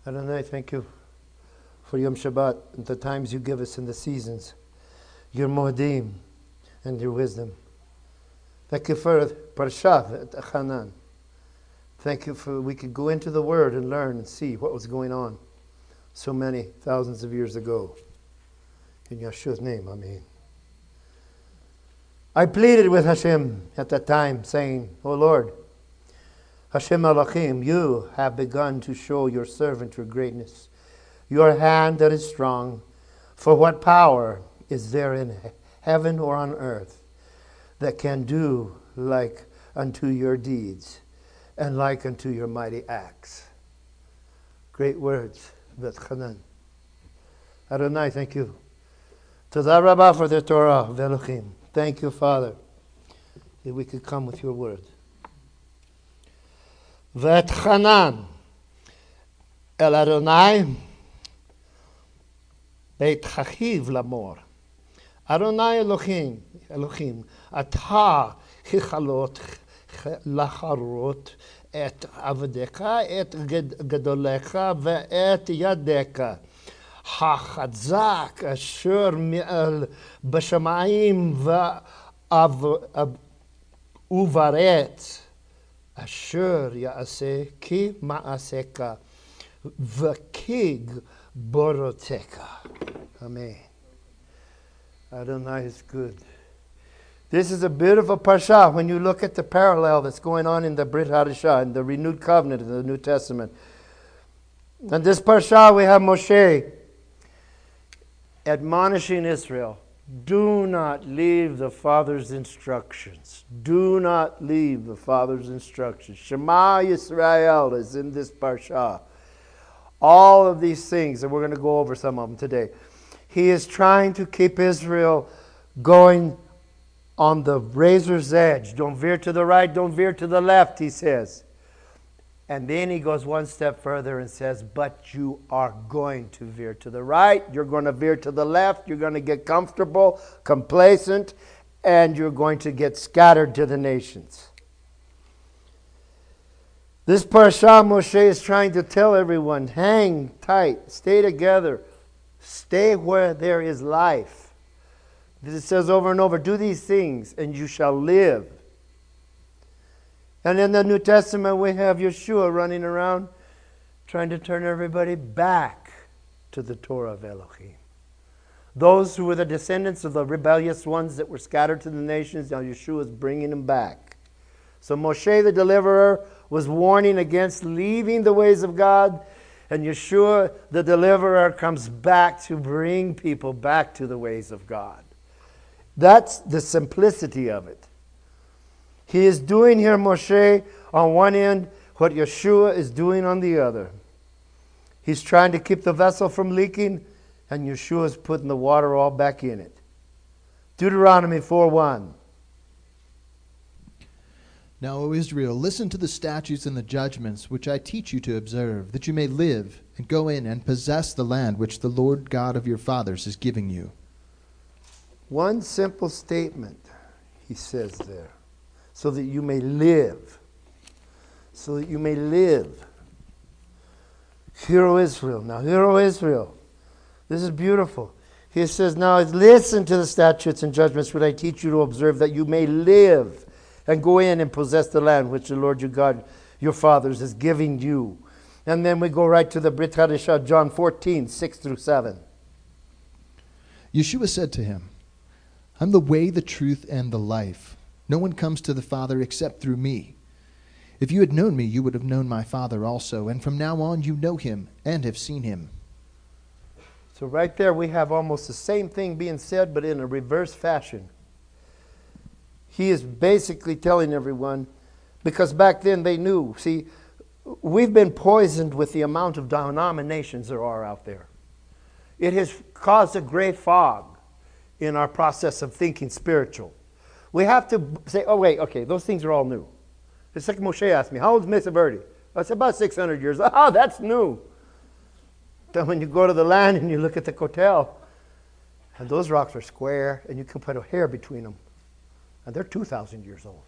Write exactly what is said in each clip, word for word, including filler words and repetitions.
Adonai, thank you for Yom Shabbat and the times you give us in the seasons, your moedim and your wisdom. Thank you for Parshat Chanan. Thank you for we could go into the Word and learn and see what was going on so many thousands of years ago. In Yeshua's name, Amen. I pleaded with Hashem at that time, saying, O Lord, Hashem Elohim, you have begun to show your servant your greatness, your hand that is strong. For what power is there in heaven or on earth that can do like unto your deeds and like unto your mighty acts? Great words, Bet Hanan. Adonai, thank you. Todah Rabbah for the Torah of Elohim. Thank you, Father, that we could come with your word. Vet Hanan El Adonai Beit Chachiv Lamor Adonai Elohim Elohim Ata Chichalot Lacharot Et Avdecha Et Gadolecha Ve'et Yadeka HaChazak Asher Mi'al Bashamayim Uvaret Asher Ya'aseh Ki Ma'aseka V'kig Boroteka. Amen. Adonai is good. This is a bit of a parsha when you look at the parallel that's going on in the Brit Hadashah, in the renewed covenant of the New Testament. In this parsha we have Moshe admonishing Israel, do not leave the Father's instructions. Do not leave the Father's instructions. Shema Yisrael is in this parsha. All of these things, and we're going to go over some of them today. He is trying to keep Israel going on the razor's edge. Don't veer to the right, don't veer to the left, he says. And then he goes one step further and says, but you are going to veer to the right, you're going to veer to the left, you're going to get comfortable, complacent, and you're going to get scattered to the nations. This parsha, Moshe is trying to tell everyone, hang tight, stay together, stay where there is life. It says over and over, do these things and you shall live. And in the New Testament, we have Yeshua running around trying to turn everybody back to the Torah of Elohim. Those who were the descendants of the rebellious ones that were scattered to the nations, now Yeshua is bringing them back. So Moshe the deliverer was warning against leaving the ways of God, and Yeshua the deliverer comes back to bring people back to the ways of God. That's the simplicity of it. He is doing here, Moshe, on one end, what Yeshua is doing on the other. He's trying to keep the vessel from leaking, and Yeshua is putting the water all back in it. Deuteronomy four one. Now, O Israel, listen to the statutes and the judgments which I teach you to observe, that you may live and go in and possess the land which the Lord God of your fathers is giving you. One simple statement, he says there. So that you may live. So that you may live. Hear, O Israel. Now, hear, O Israel. This is beautiful. He says, now listen to the statutes and judgments which I teach you to observe, that you may live and go in and possess the land which the Lord your God, your fathers, is giving you. And then we go right to the Brit Hadashah, John fourteen, six through seven. Yeshua said to him, I'm the way, the truth, and the life. No one comes to the Father except through me. If you had known me, you would have known my Father also, and from now on you know him and have seen him. So right there we have almost the same thing being said, but in a reverse fashion. He is basically telling everyone, because back then they knew, see, we've been poisoned with the amount of denominations there are out there. It has caused a great fog in our process of thinking spiritual. We have to say, oh, wait, okay, those things are all new. It's like Moshe asked me, how old is Mesa Verde? I said, about six hundred years. Oh, that's new. Then when you go to the land and you look at the Kotel, and those rocks are square, and you can put a hair between them, and they're two thousand years old.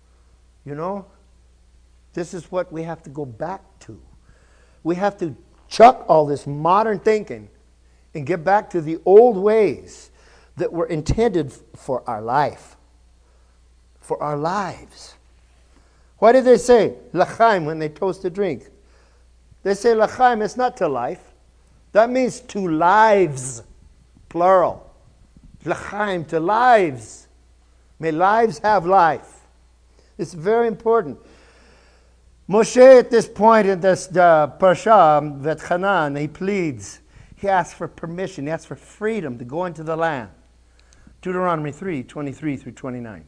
You know, this is what we have to go back to. We have to chuck all this modern thinking and get back to the old ways that were intended for our life, for our lives. Why did they say l'chaim when they toast a drink? They say l'chaim, it's not to life. That means to lives, plural. L'chaim, to lives. May lives have life. It's very important. Moshe at this point in this uh, Parsha, V'etchanan, he pleads. He asks for permission. He asks for freedom to go into the land. Deuteronomy three, twenty-three through twenty-nine.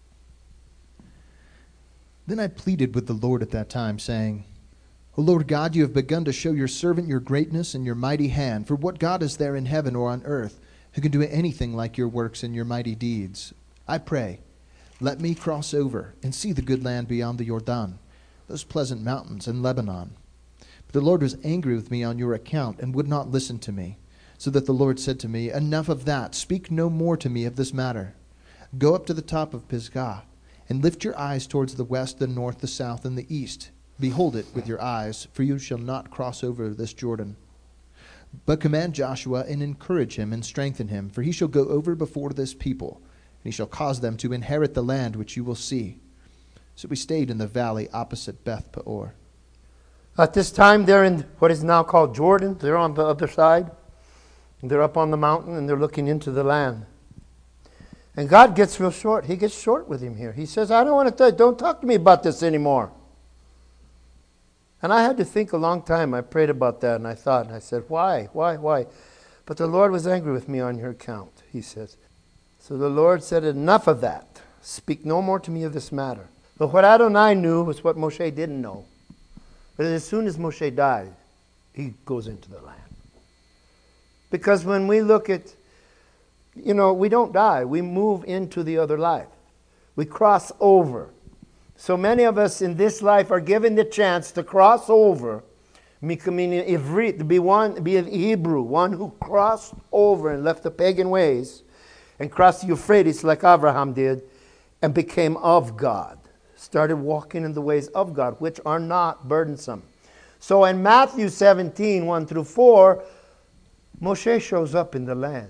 Then I pleaded with the Lord at that time, saying, O Lord God, you have begun to show your servant your greatness and your mighty hand. For what God is there in heaven or on earth who can do anything like your works and your mighty deeds? I pray, let me cross over and see the good land beyond the Jordan, those pleasant mountains and Lebanon. But the Lord was angry with me on your account and would not listen to me. So that the Lord said to me, enough of that. Speak no more to me of this matter. Go up to the top of Pisgah, and lift your eyes towards the west, the north, the south, and the east. Behold it with your eyes, for you shall not cross over this Jordan. But command Joshua and encourage him and strengthen him, for he shall go over before this people, and he shall cause them to inherit the land which you will see. So we stayed in the valley opposite Beth Peor. At this time, they're in what is now called Jordan. They're on the other side. They're up on the mountain, and they're looking into the land. And God gets real short. He gets short with him here. He says, I don't want to, th- don't talk to me about this anymore. And I had to think a long time. I prayed about that, and I thought, and I said, why, why, why? But the Lord was angry with me on your account, he says. So the Lord said, enough of that. Speak no more to me of this matter. But what Adonai knew was what Moshe didn't know. But as soon as Moshe died, he goes into the land. Because when we look at, you know, we don't die. We move into the other life. We cross over. So many of us in this life are given the chance to cross over. Meaning Ivrit, to be one, be a Hebrew, one who crossed over and left the pagan ways and crossed the Euphrates like Abraham did and became of God. Started walking in the ways of God, which are not burdensome. So in Matthew seventeen, one through four, Moshe shows up in the land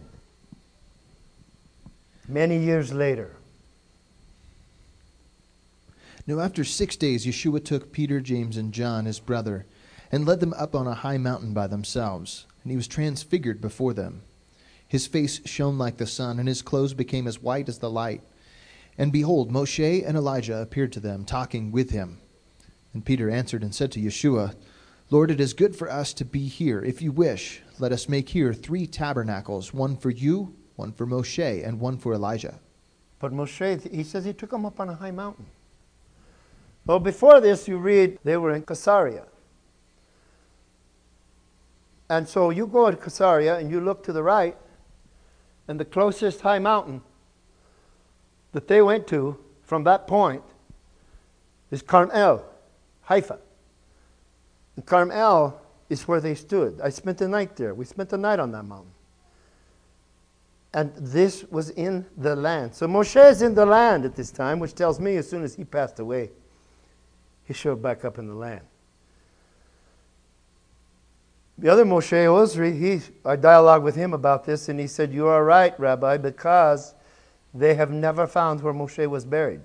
many years later. Now after six days Yeshua took Peter, James, and John, his brother, and led them up on a high mountain by themselves, and he was transfigured before them. His face shone like the sun, and his clothes became as white as the light. And behold, Moshe and Elijah appeared to them, talking with him. And Peter answered and said to Yeshua, Lord, it is good for us to be here. If you wish, let us make here three tabernacles, one for you, one for Moshe, and one for Elijah. But Moshe, he says he took them up on a high mountain. Well, before this, you read they were in Caesarea. And so you go to Caesarea and you look to the right, and the closest high mountain that they went to from that point is Carmel, Haifa. And Carmel is where they stood. I spent the night there. We spent the night on that mountain. And this was in the land. So Moshe is in the land at this time, which tells me as soon as he passed away, he showed back up in the land. The other Moshe Osri, he, I dialogued with him about this, and he said, you are right, Rabbi, because they have never found where Moshe was buried.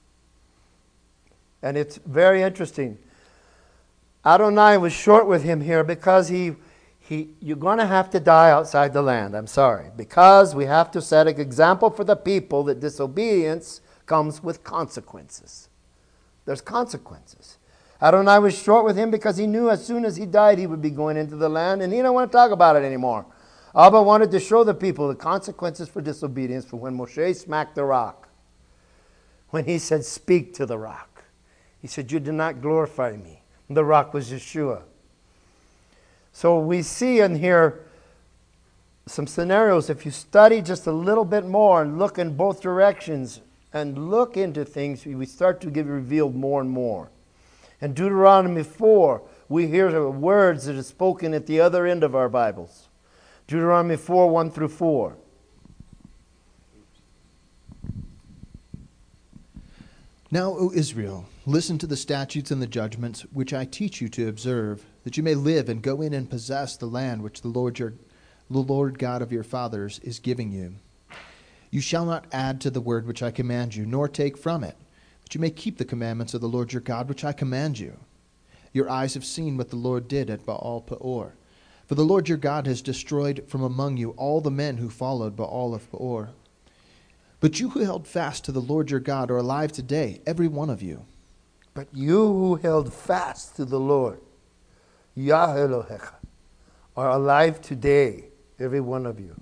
And it's very interesting. Adonai was short with him here because he, he, you're going to have to die outside the land. I'm sorry. Because we have to set an example for the people that disobedience comes with consequences. There's consequences. Adonai was short with him because he knew as soon as he died he would be going into the land, and he didn't want to talk about it anymore. Abba wanted to show the people the consequences for disobedience for when Moshe smacked the rock. When he said, speak to the rock. He said, you did not glorify me. And the rock was Yeshua. So we see in here some scenarios. If you study just a little bit more and look in both directions and look into things, we start to get revealed more and more. In Deuteronomy four, we hear the words that are spoken at the other end of our Bibles. Deuteronomy four, one through four. Now, O Israel, listen to the statutes and the judgments which I teach you to observe, that you may live and go in and possess the land which the Lord your the Lord God of your fathers is giving you. You shall not add to the word which I command you, nor take from it, that you may keep the commandments of the Lord your God which I command you. Your eyes have seen what the Lord did at Baal Peor. For the Lord your God has destroyed from among you all the men who followed Baal of Peor. But you who held fast to the Lord your God are alive today, every one of you. But you who held fast to the Lord, Yah Elohecha, are alive today, every one of you.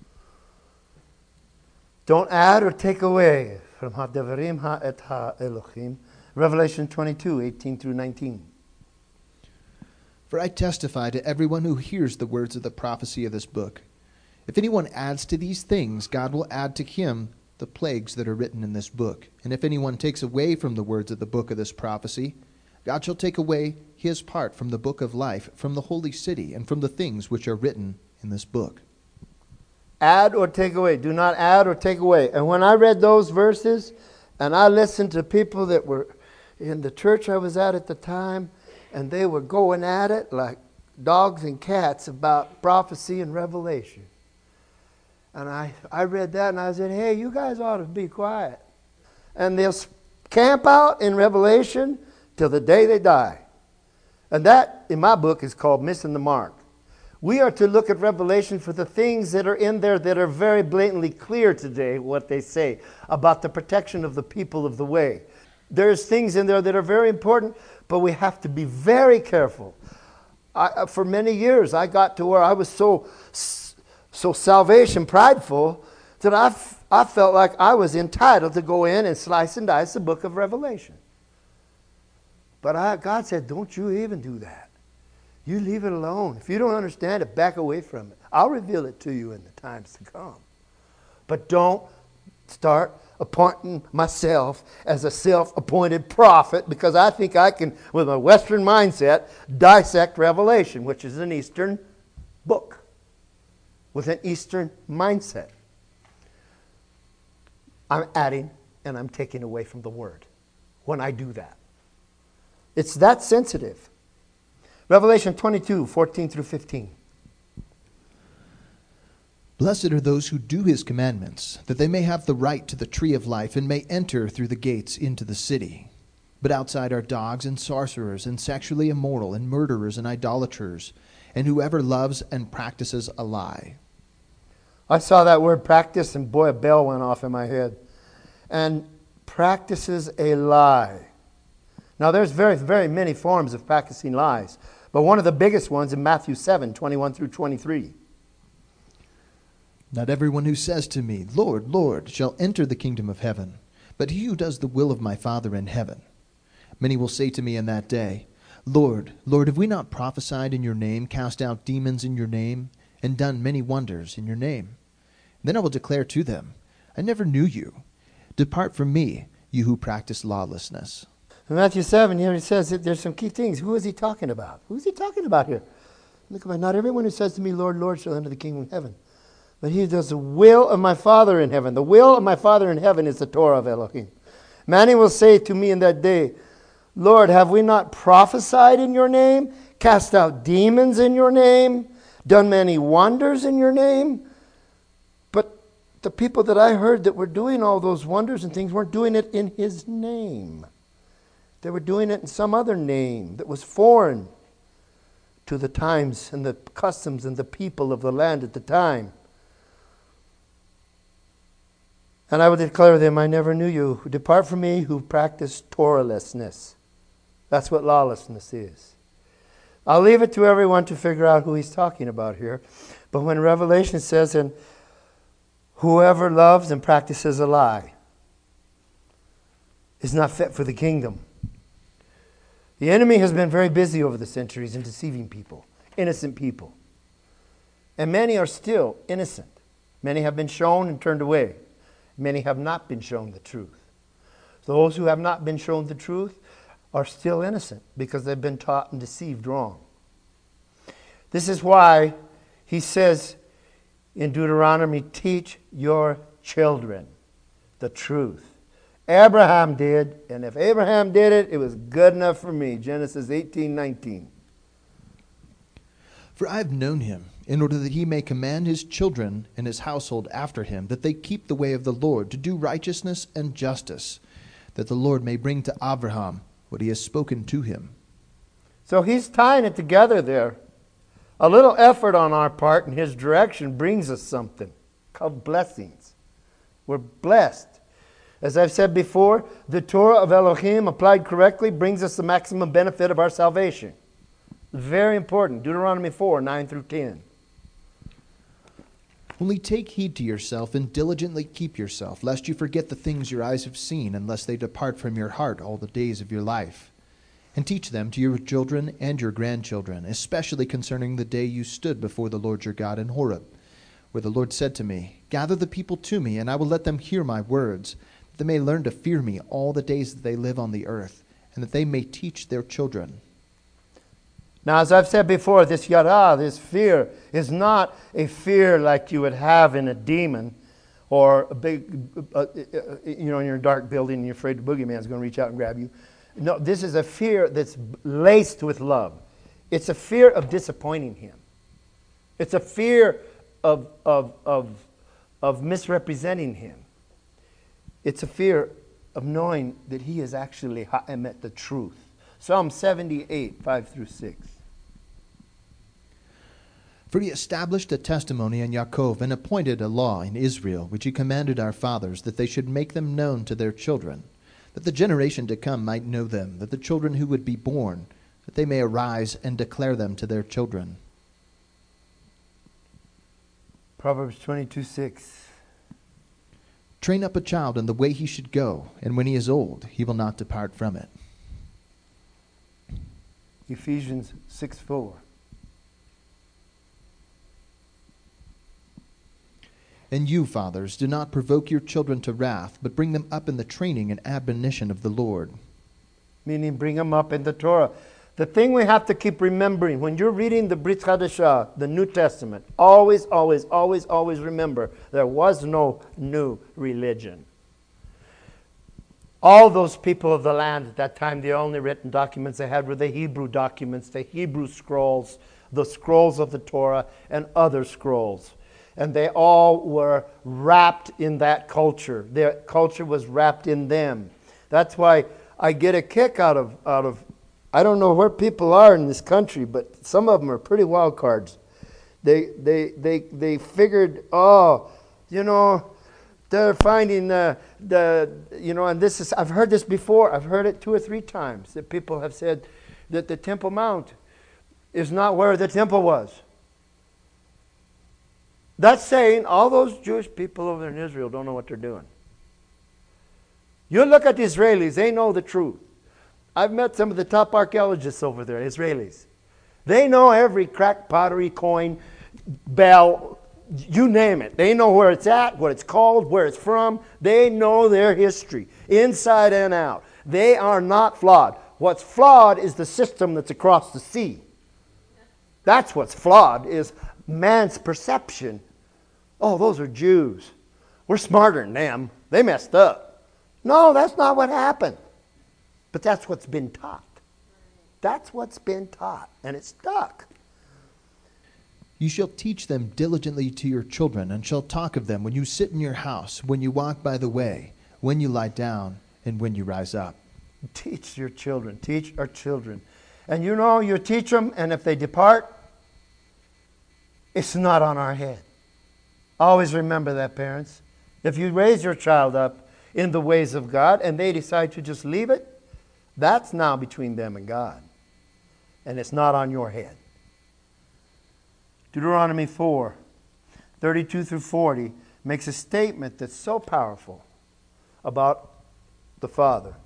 Don't add or take away from Hadevarim Ha'et Ha'Elohim, Revelation twenty-two, eighteen through nineteen. For I testify to everyone who hears the words of the prophecy of this book. If anyone adds to these things, God will add to him the plagues that are written in this book. And if anyone takes away from the words of the book of this prophecy, God shall take away his part from the book of life, from the holy city, and from the things which are written in this book. Add or take away. Do not add or take away. And when I read those verses, and I listened to people that were in the church I was at at the time, and they were going at it like dogs and cats about prophecy and revelation. And I, I read that and I said, hey, you guys ought to be quiet. And they'll camp out in Revelation till the day they die. And that, in my book, is called Missing the Mark. We are to look at Revelation for the things that are in there that are very blatantly clear today, what they say about the protection of the people of the way. There's things in there that are very important, but we have to be very careful. I, for many years, I got to where I was so so salvation prideful that I, f- I felt like I was entitled to go in and slice and dice the book of Revelation. But I, God said, don't you even do that. You leave it alone. If you don't understand it, back away from it. I'll reveal it to you in the times to come. But don't start appointing myself as a self-appointed prophet because I think I can, with a Western mindset, dissect Revelation, which is an Eastern book with an Eastern mindset. I'm adding and I'm taking away from the Word when I do that. It's that sensitive. Revelation twenty-two, fourteen through fifteen. Blessed are those who do his commandments, that they may have the right to the tree of life and may enter through the gates into the city. But outside are dogs and sorcerers and sexually immoral and murderers and idolaters and whoever loves and practices a lie. I saw that word practice and boy, a bell went off in my head. And practices a lie. Now there's very, very many forms of practicing lies. But one of the biggest ones in Matthew seven, twenty-one through twenty-three. Not everyone who says to me, Lord, Lord, shall enter the kingdom of heaven, but he who does the will of my Father in heaven. Many will say to me in that day, Lord, Lord, have we not prophesied in your name, cast out demons in your name, and done many wonders in your name? Then I will declare to them, I never knew you. Depart from me, you who practice lawlessness. In Matthew seven, here he says that there's some key things. Who is he talking about? Who is he talking about here? Look about, not everyone who says to me, Lord, Lord, shall enter the kingdom of heaven. But he does the will of my Father in heaven. The will of my Father in heaven is the Torah of Elohim. Many will say to me in that day, Lord, have we not prophesied in your name, cast out demons in your name, done many wonders in your name? But the people that I heard that were doing all those wonders and things weren't doing it in his name. They were doing it in some other name that was foreign to the times and the customs and the people of the land at the time. And I will declare to them, I never knew you. Depart from me who practice Torahlessness. That's what lawlessness is. I'll leave it to everyone to figure out who he's talking about here. But when Revelation says, and whoever loves and practices a lie is not fit for the kingdom. The enemy has been very busy over the centuries in deceiving people, innocent people. And many are still innocent. Many have been shown and turned away. Many have not been shown the truth. Those who have not been shown the truth are still innocent because they've been taught and deceived wrong. This is why he says in Deuteronomy, teach your children the truth. Abraham did, and if Abraham did it, it was good enough for me. Genesis eighteen nineteen. For I have known him, in order that he may command his children and his household after him, that they keep the way of the Lord, to do righteousness and justice, that the Lord may bring to Abraham what he has spoken to him. So he's tying it together there. A little effort on our part in his direction brings us something called blessings. We're blessed. As I've said before, the Torah of Elohim applied correctly brings us the maximum benefit of our salvation. Very important. Deuteronomy four, nine through ten. Only take heed to yourself and diligently keep yourself, lest you forget the things your eyes have seen, and lest they depart from your heart all the days of your life. And teach them to your children and your grandchildren, especially concerning the day you stood before the Lord your God in Horeb, where the Lord said to me, Gather the people to me, and I will let them hear my words, that they may learn to fear me all the days that they live on the earth, and that they may teach their children. Now, as I've said before, this yara, this fear, is not a fear like you would have in a demon or a big, uh, you know, in your dark building and you're afraid the boogeyman's going to reach out and grab you. No, this is a fear that's laced with love. It's a fear of disappointing him. It's a fear of, of, of, of misrepresenting him. It's a fear of knowing that he is actually ha'emet, the truth. Psalm seventy-eight, five through six. For he established a testimony in Yaakov and appointed a law in Israel, which he commanded our fathers, that they should make them known to their children, that the generation to come might know them, that the children who would be born, that they may arise and declare them to their children. Proverbs twenty-two, six. Train up a child in the way he should go, and when he is old, he will not depart from it. Ephesians six, four. And you, fathers, do not provoke your children to wrath, but bring them up in the training and admonition of the Lord. Meaning bring them up in the Torah. The thing we have to keep remembering, when you're reading the Brit Hadashah, the New Testament, always, always, always, always remember, there was no new religion. All those people of the land at that time, the only written documents they had were the Hebrew documents, the Hebrew scrolls, the scrolls of the Torah, and other scrolls. And they all were wrapped in that culture. Their culture was wrapped in them. That's why I get a kick out of, out of, I don't know where people are in this country, but some of them are pretty wild cards. They, they, they, they figured, oh, you know, they're finding the, the, you know, and this is, I've heard this before. I've heard it two or three times that people have said that the Temple Mount is not where the temple was. That's saying all those Jewish people over there in Israel don't know what they're doing. You look at the Israelis, they know the truth. I've met some of the top archaeologists over there, Israelis. They know every cracked pottery, coin, bell, you name it. They know where it's at, what it's called, where it's from. They know their history, inside and out. They are not flawed. What's flawed is the system that's across the sea. That's what's flawed, is man's perception. Oh, those are Jews. We're smarter than them. They messed up. No, that's not what happened. But that's what's been taught. That's what's been taught. And it's stuck. You shall teach them diligently to your children, and shall talk of them when you sit in your house, when you walk by the way, when you lie down, and when you rise up. Teach your children. Teach our children. And you know, you teach them, and if they depart, it's not on our head. Always remember that, parents. If you raise your child up in the ways of God and they decide to just leave it, that's now between them and God. And it's not on your head. Deuteronomy four, thirty-two through forty makes a statement that's so powerful about the Father.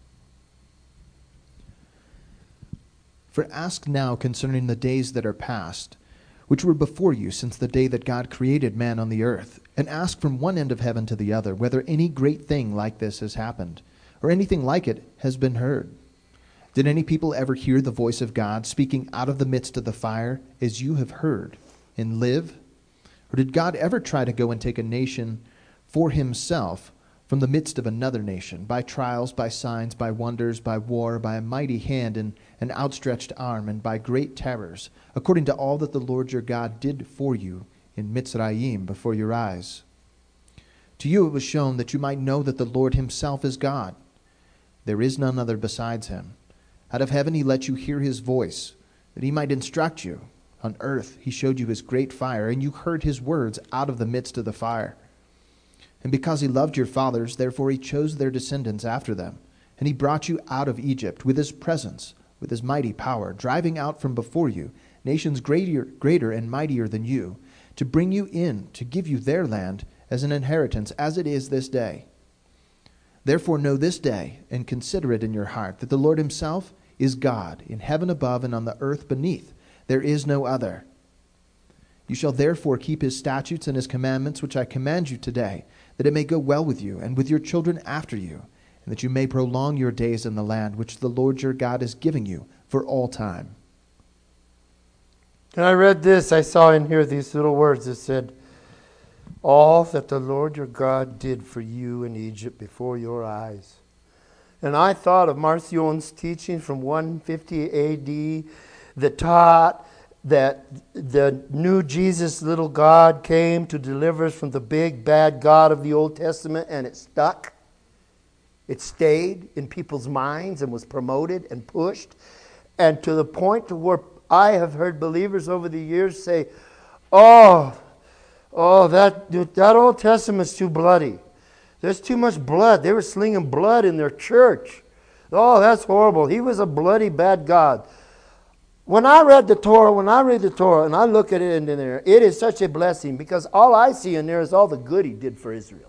For ask now concerning the days that are past, which were before you since the day that God created man on the earth, and ask from one end of heaven to the other whether any great thing like this has happened, or anything like it has been heard. Did any people ever hear the voice of God speaking out of the midst of the fire, as you have heard, and live? Or did God ever try to go and take a nation for himself from the midst of another nation, by trials, by signs, by wonders, by war, by a mighty hand and an outstretched arm, and by great terrors, according to all that the Lord your God did for you in Mitzrayim before your eyes. To you it was shown that you might know that the Lord himself is God. There is none other besides him. Out of heaven he let you hear his voice, that he might instruct you. On earth he showed you his great fire, and you heard his words out of the midst of the fire. And because he loved your fathers, therefore he chose their descendants after them. And he brought you out of Egypt with his presence, with his mighty power, driving out from before you nations greater, greater and mightier than you, to bring you in, to give you their land as an inheritance, as it is this day. Therefore know this day, and consider it in your heart, that the Lord himself is God, in heaven above and on the earth beneath. There is no other. You shall therefore keep his statutes and his commandments, which I command you today, that it may go well with you and with your children after you, and that you may prolong your days in the land which the Lord your God is giving you for all time. And I read this, I saw in here these little words that said, all that the Lord your God did for you in Egypt before your eyes. And I thought of Marcion's teaching from one fifty A D that taught that the new Jesus, little God, came to deliver us from the big bad God of the Old Testament, and it stuck. It stayed in people's minds and was promoted and pushed. And to the point to where I have heard believers over the years say, oh, oh, that, that Old Testament's too bloody. There's too much blood. They were slinging blood in their church. Oh, that's horrible. He was a bloody bad God. When I read the Torah, when I read the Torah and I look at it in there, it is such a blessing because all I see in there is all the good he did for Israel.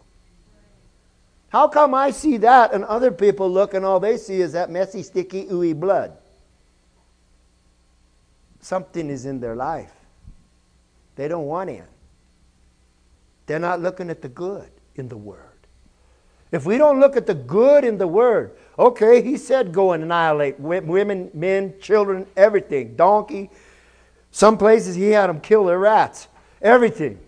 How come I see that and other people look and all they see is that messy, sticky, ooey blood? Something is in their life. They don't want in. They're not looking at the good in the Word. If we don't look at the good in the Word, okay, he said go and annihilate women, men, children, everything. Donkey. Some places he had them kill their rats. Everything.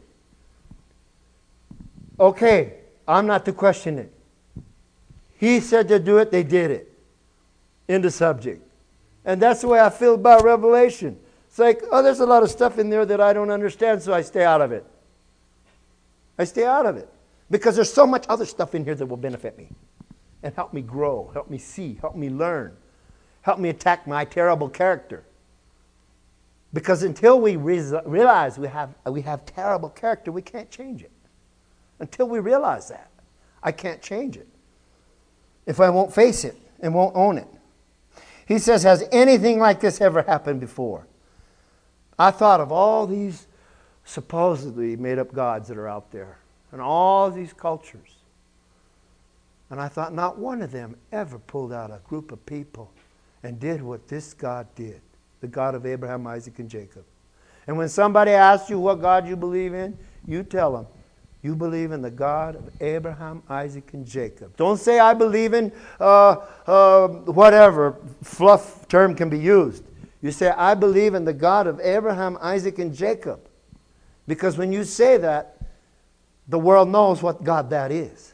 Okay, I'm not to question it. He said to do it, they did it. End of subject. And that's the way I feel about Revelation. It's like, oh, there's a lot of stuff in there that I don't understand, so I stay out of it. I stay out of it. Because there's so much other stuff in here that will benefit me. And help me grow, help me see, help me learn. Help me attack my terrible character. Because until we re- realize we have, we have terrible character, we can't change it. Until we realize that, I can't change it. If I won't face it and won't own it. He says, has anything like this ever happened before? I thought of all these supposedly made-up gods that are out there. And all these cultures. And I thought not one of them ever pulled out a group of people and did what this God did. The God of Abraham, Isaac, and Jacob. And when somebody asks you what God you believe in, you tell them, you believe in the God of Abraham, Isaac, and Jacob. Don't say I believe in uh, uh, whatever fluff term can be used. You say I believe in the God of Abraham, Isaac, and Jacob. Because when you say that, the world knows what God that is.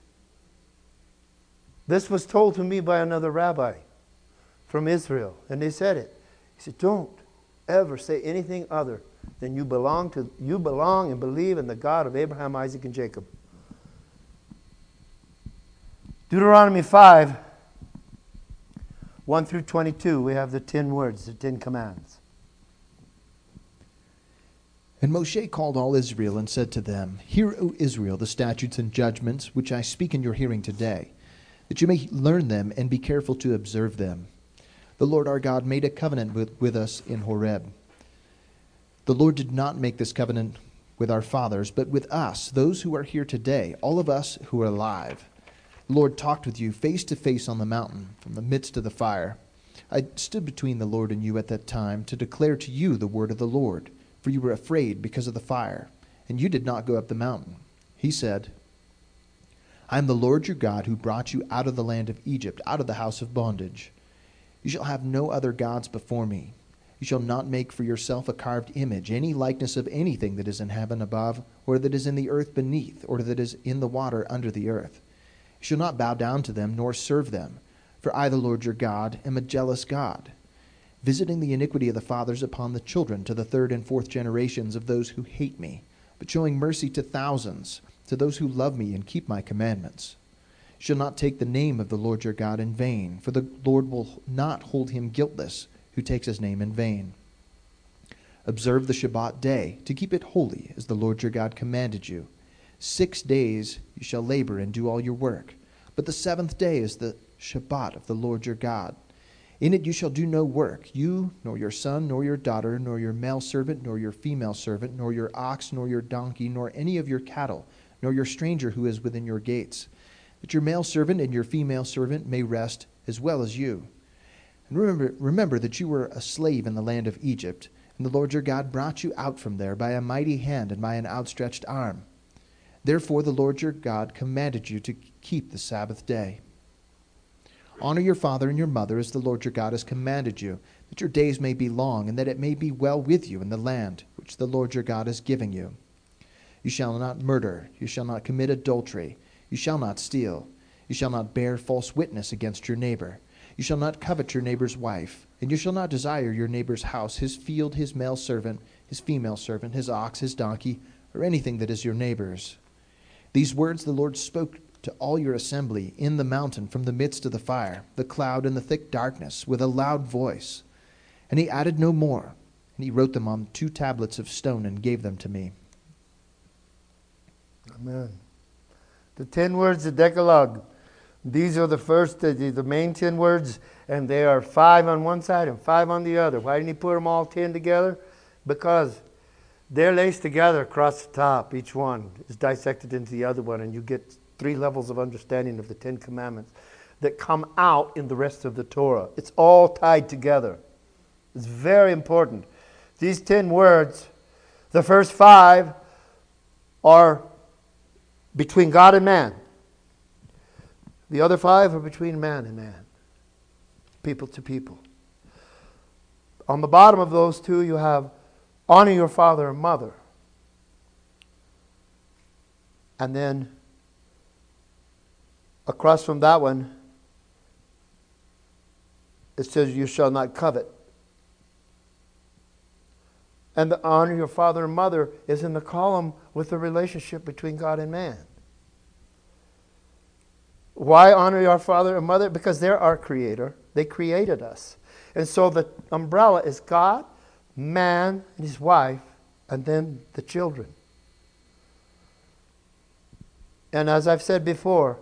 This was told to me by another rabbi from Israel. And they said it. He said, don't ever say anything other than you belong to you belong and believe in the God of Abraham, Isaac, and Jacob. Deuteronomy five, one through twenty-two, we have the ten words, the ten commands. And Moshe called all Israel and said to them, Hear, O Israel, the statutes and judgments which I speak in your hearing today, that you may learn them and be careful to observe them. The Lord our God made a covenant with, with us in Horeb. The Lord did not make this covenant with our fathers, but with us, those who are here today, all of us who are alive. The Lord talked with you face to face on the mountain from the midst of the fire. I stood between the Lord and you at that time to declare to you the word of the Lord. For you were afraid because of the fire, and you did not go up the mountain. He said, I am the Lord your God who brought you out of the land of Egypt, out of the house of bondage. You shall have no other gods before me. You shall not make for yourself a carved image, any likeness of anything that is in heaven above, or that is in the earth beneath, or that is in the water under the earth. You shall not bow down to them nor serve them, for I, the Lord your God, am a jealous God, visiting the iniquity of the fathers upon the children to the third and fourth generations of those who hate me, but showing mercy to thousands, to those who love me and keep my commandments. You shall not take the name of the Lord your God in vain, for the Lord will not hold him guiltless who takes his name in vain. Observe the Shabbat day, to keep it holy, as the Lord your God commanded you. Six days you shall labor and do all your work, but the seventh day is the Shabbat of the Lord your God. In it you shall do no work, you, nor your son, nor your daughter, nor your male servant, nor your female servant, nor your ox, nor your donkey, nor any of your cattle, nor your stranger who is within your gates, that your male servant and your female servant may rest as well as you. And remember, remember that you were a slave in the land of Egypt, and the Lord your God brought you out from there by a mighty hand and by an outstretched arm. Therefore the Lord your God commanded you to keep the Sabbath day. Honor your father and your mother as the Lord your God has commanded you, that your days may be long, and that it may be well with you in the land which the Lord your God is giving you. You shall not murder, you shall not commit adultery, you shall not steal, you shall not bear false witness against your neighbor, you shall not covet your neighbor's wife, and you shall not desire your neighbor's house, his field, his male servant, his female servant, his ox, his donkey, or anything that is your neighbor's. These words the Lord spoke to all your assembly in the mountain from the midst of the fire, the cloud, and the thick darkness, with a loud voice. And he added no more, and he wrote them on two tablets of stone and gave them to me. Amen. The ten words, the Decalogue. These are the first, the, the main ten words, and they are five on one side and five on the other. Why didn't he put them all ten together? Because they're laced together across the top. Each one is dissected into the other one, and you get three levels of understanding of the Ten Commandments that come out in the rest of the Torah. It's all tied together. It's very important. These ten words, the first five are between God and man. The other five are between man and man, people to people. On the bottom of those two, you have honor your father and mother. And then across from that one, it says you shall not covet. And the honor your father and mother is in the column with the relationship between God and man. Why honor your father and mother? Because they're our creator. They created us. And so the umbrella is God, man and his wife, and then the children. And as I've said before,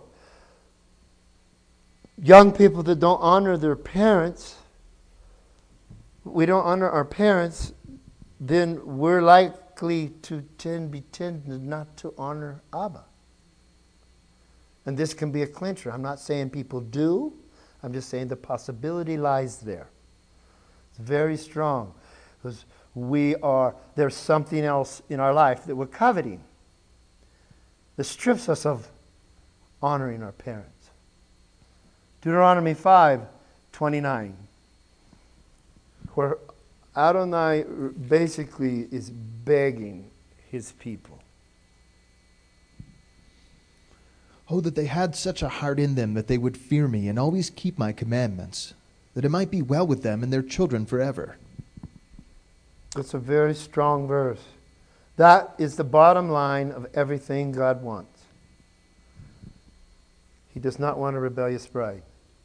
young people that don't honor their parents, we don't honor our parents, then we're likely to tend, be tended not to honor Abba. And this can be a clincher. I'm not saying people do. I'm just saying the possibility lies there. It's very strong. Because we are, there's something else in our life that we're coveting that strips us of honoring our parents. Deuteronomy five twenty-nine, where Adonai basically is begging his people. Oh, that they had such a heart in them that they would fear me and always keep my commandments, that it might be well with them and their children forever. It's a very strong verse. That is the bottom line of everything God wants. He does not want a rebellious bride.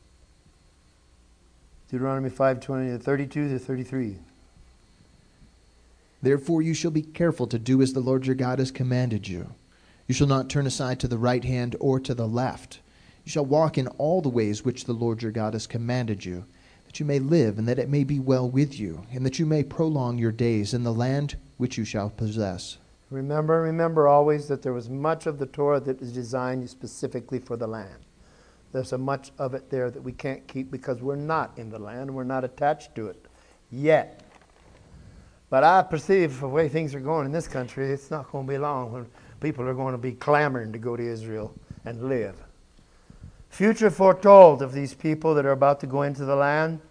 Deuteronomy five twenty, thirty-two to thirty-three. Therefore you shall be careful to do as the Lord your God has commanded you. You shall not turn aside to the right hand or to the left. You shall walk in all the ways which the Lord your God has commanded you, that you may live and that it may be well with you, and that you may prolong your days in the land which you shall possess. Remember, remember always that there was much of the Torah that is designed specifically for the land. There's so much of it there that we can't keep because we're not in the land and we're not attached to it yet. But I perceive the way things are going in this country, it's not going to be long when people are going to be clamoring to go to Israel and live. Future foretold of these people that are about to go into the land.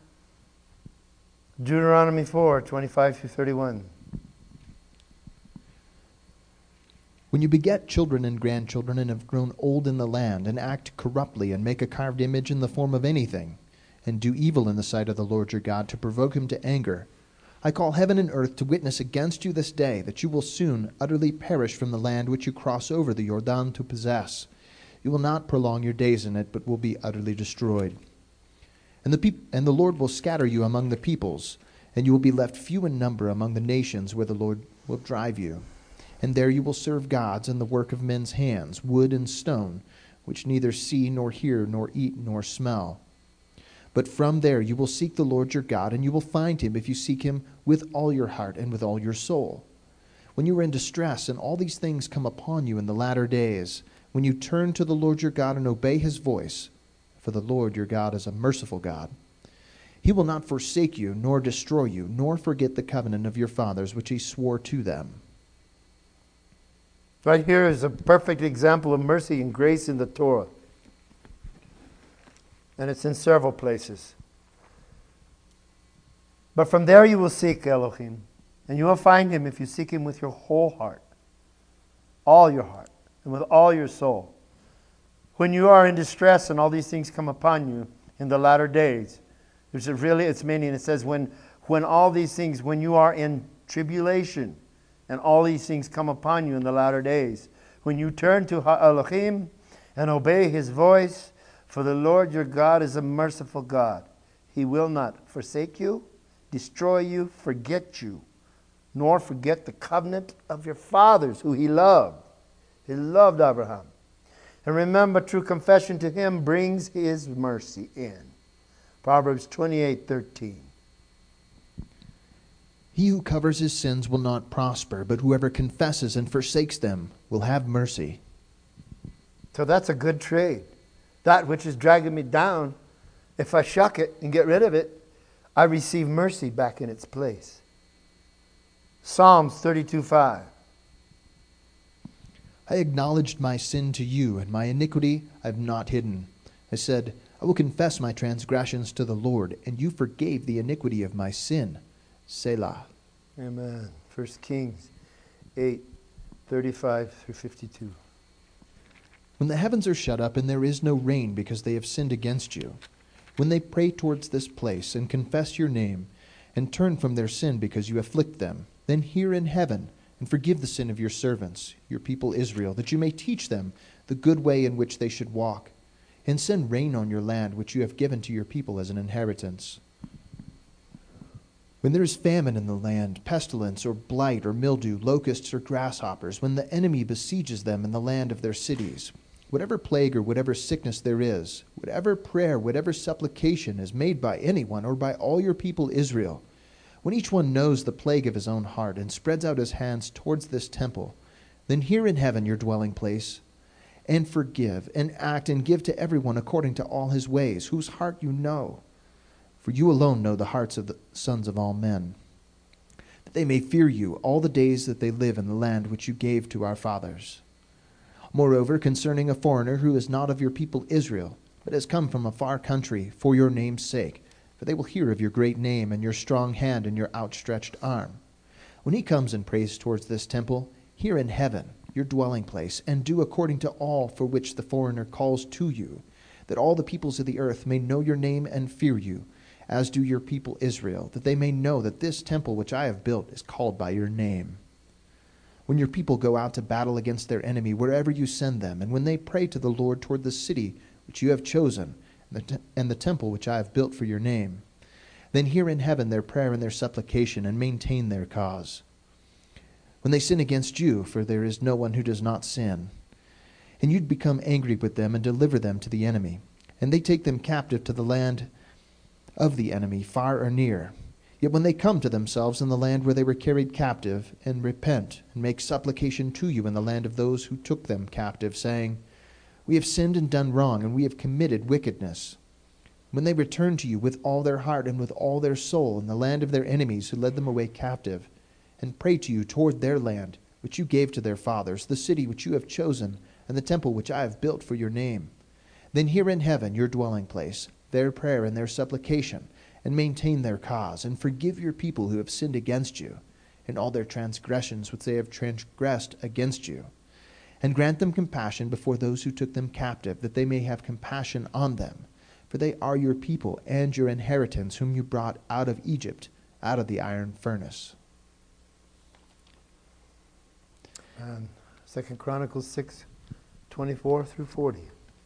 Deuteronomy four twenty-five through thirty-one. When you beget children and grandchildren and have grown old in the land, and act corruptly, and make a carved image in the form of anything, and do evil in the sight of the Lord your God, to provoke him to anger, I call heaven and earth to witness against you this day, that you will soon utterly perish from the land which you cross over the Jordan to possess. You will not prolong your days in it, but will be utterly destroyed. And the, peop- and the Lord will scatter you among the peoples, and you will be left few in number among the nations where the Lord will drive you. And there you will serve gods in the work of men's hands, wood and stone, which neither see nor hear nor eat nor smell. But from there you will seek the Lord your God, and you will find him if you seek him with all your heart and with all your soul. When you are in distress and all these things come upon you in the latter days, when you turn to the Lord your God and obey his voice, for the Lord your God is a merciful God, he will not forsake you nor destroy you, nor forget the covenant of your fathers which he swore to them. Right here is a perfect example of mercy and grace in the Torah. And it's in several places. But from there you will seek Elohim. And you will find him if you seek him with your whole heart. All your heart. And with all your soul. When you are in distress and all these things come upon you in the latter days. There's a really, it's meaning, it says when, when all these things, when you are in tribulation, and all these things come upon you in the latter days. When you turn to Elohim and obey his voice, for the Lord your God is a merciful God. He will not forsake you, destroy you, forget you, nor forget the covenant of your fathers, who he loved. He loved Abraham. And remember, true confession to him brings his mercy in. Proverbs twenty-eight thirteen. He who covers his sins will not prosper, but whoever confesses and forsakes them will have mercy. So that's a good trade. That which is dragging me down, if I shuck it and get rid of it, I receive mercy back in its place. Psalms thirty-two five. I acknowledged my sin to you, and my iniquity I have not hidden. I said, I will confess my transgressions to the Lord, and you forgave the iniquity of my sin. Selah. Amen. First Kings eight thirty-five through fifty-two. When the heavens are shut up and there is no rain because they have sinned against you, when they pray towards this place and confess your name and turn from their sin because you afflict them, then hear in heaven and forgive the sin of your servants, your people Israel, that you may teach them the good way in which they should walk, and send rain on your land which you have given to your people as an inheritance. When there is famine in the land, pestilence or blight or mildew, locusts or grasshoppers, when the enemy besieges them in the land of their cities, whatever plague or whatever sickness there is, whatever prayer, whatever supplication is made by anyone or by all your people Israel, when each one knows the plague of his own heart and spreads out his hands towards this temple, then hear in heaven your dwelling place, and forgive, and act, and give to everyone according to all his ways, whose heart you know. For you alone know the hearts of the sons of all men, that they may fear you all the days that they live in the land which you gave to our fathers. Moreover, concerning a foreigner who is not of your people Israel, but has come from a far country for your name's sake, for they will hear of your great name and your strong hand and your outstretched arm. When he comes and prays towards this temple, hear in heaven your dwelling place, and do according to all for which the foreigner calls to you, that all the peoples of the earth may know your name and fear you, as do your people Israel, that they may know that this temple which I have built is called by your name. When your people go out to battle against their enemy, wherever you send them, and when they pray to the Lord toward the city which you have chosen, and the, te- and the temple which I have built for your name, then hear in heaven their prayer and their supplication, and maintain their cause. When they sin against you, for there is no one who does not sin, and you'd become angry with them and deliver them to the enemy, and they take them captive to the land of the enemy, far or near. Yet when they come to themselves in the land where they were carried captive, and repent, and make supplication to you in the land of those who took them captive, saying, We have sinned and done wrong, and we have committed wickedness. When they return to you with all their heart and with all their soul in the land of their enemies who led them away captive, and pray to you toward their land, which you gave to their fathers, the city which you have chosen, and the temple which I have built for your name, then hear in heaven your dwelling place, their prayer and their supplication, and maintain their cause, and forgive your people who have sinned against you, and all their transgressions which they have transgressed against you, and grant them compassion before those who took them captive, that they may have compassion on them. For they are your people and your inheritance, whom you brought out of Egypt, out of the iron furnace. Um, Second Chronicles six, twenty-four through forty.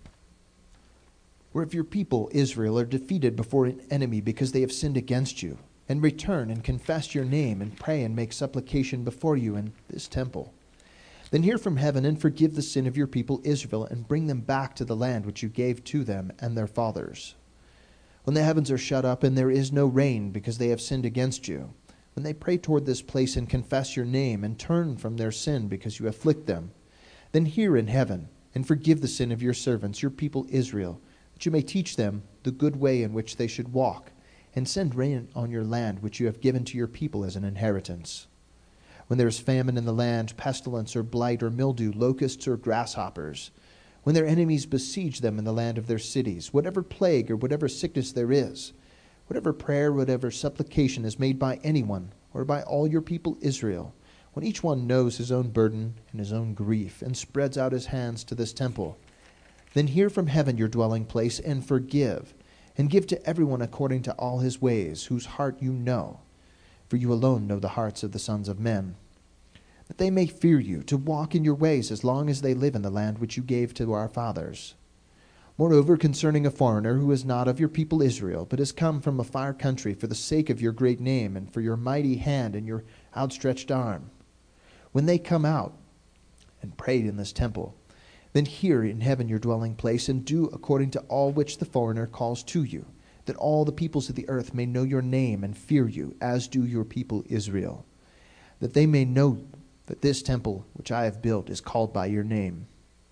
Or if your people Israel are defeated before an enemy because they have sinned against you, and return and confess your name, and pray and make supplication before you in this temple, then hear from heaven and forgive the sin of your people Israel, and bring them back to the land which you gave to them and their fathers. When the heavens are shut up and there is no rain because they have sinned against you, when they pray toward this place and confess your name and turn from their sin because you afflict them, then hear in heaven and forgive the sin of your servants, your people Israel, that you may teach them the good way in which they should walk, and send rain on your land which you have given to your people as an inheritance. When there is famine in the land, pestilence or blight or mildew, locusts or grasshoppers, when their enemies besiege them in the land of their cities, whatever plague or whatever sickness there is, whatever prayer, whatever supplication is made by anyone or by all your people Israel, when each one knows his own burden and his own grief, and spreads out his hands to this temple, then hear from heaven your dwelling place, and forgive, and give to everyone according to all his ways, whose heart you know. For you alone know the hearts of the sons of men, that they may fear you, to walk in your ways as long as they live in the land which you gave to our fathers. Moreover, concerning a foreigner who is not of your people Israel, but has come from a far country for the sake of your great name, and for your mighty hand and your outstretched arm, when they come out and prayed in this temple, then hear in heaven your dwelling place, and do according to all which the foreigner calls to you, that all the peoples of the earth may know your name and fear you, as do your people Israel, that they may know that this temple which I have built is called by your name.